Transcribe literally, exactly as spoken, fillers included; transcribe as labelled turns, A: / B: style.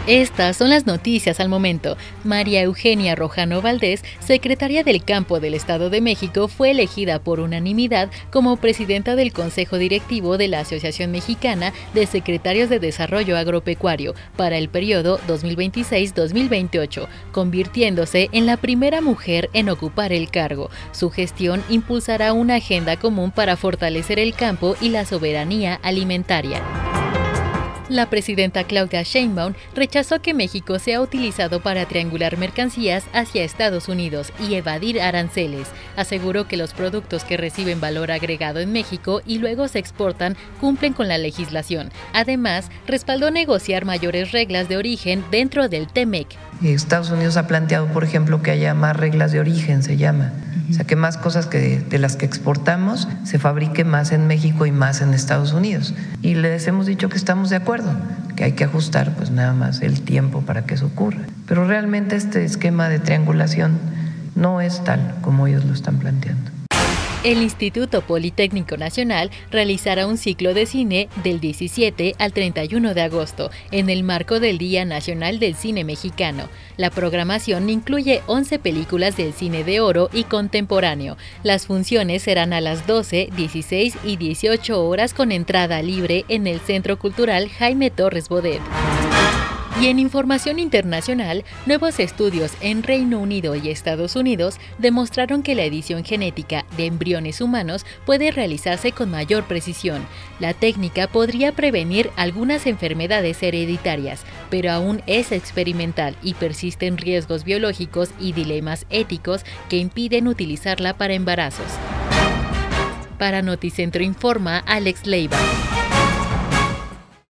A: Estas son las noticias al momento. María Eugenia Rojano Valdés, secretaria del Campo del Estado de México, fue elegida por unanimidad como presidenta del Consejo Directivo de la Asociación Mexicana de Secretarios de Desarrollo Agropecuario para el periodo dos mil veintiséis a dos mil veintiocho, convirtiéndose en la primera mujer en ocupar el cargo. Su gestión impulsará una agenda común para fortalecer el campo y la soberanía alimentaria. La presidenta Claudia Sheinbaum rechazó que México sea utilizado para triangular mercancías hacia Estados Unidos y evadir aranceles. Aseguró que los productos que reciben valor agregado en México y luego se exportan cumplen con la legislación. Además, respaldó negociar mayores reglas de origen dentro del T M E C.
B: Estados Unidos ha planteado, por ejemplo, que haya más reglas de origen, se llama. O sea, que más cosas que de las que exportamos se fabrique más en México y más en Estados Unidos. Y les hemos dicho que estamos de acuerdo, que hay que ajustar pues nada más el tiempo para que eso ocurra. Pero realmente este esquema de triangulación no es tal como ellos lo están planteando.
A: El Instituto Politécnico Nacional realizará un ciclo de cine del diecisiete al treinta y uno de agosto en el marco del Día Nacional del Cine Mexicano. La programación incluye once películas del cine de oro y contemporáneo. Las funciones serán a las doce, dieciséis y dieciocho horas con entrada libre en el Centro Cultural Jaime Torres Bodet. Y en información internacional, nuevos estudios en Reino Unido y Estados Unidos demostraron que la edición genética de embriones humanos puede realizarse con mayor precisión. La técnica podría prevenir algunas enfermedades hereditarias, pero aún es experimental y persisten riesgos biológicos y dilemas éticos que impiden utilizarla para embarazos. Para Noticentro informa Alex Leiva.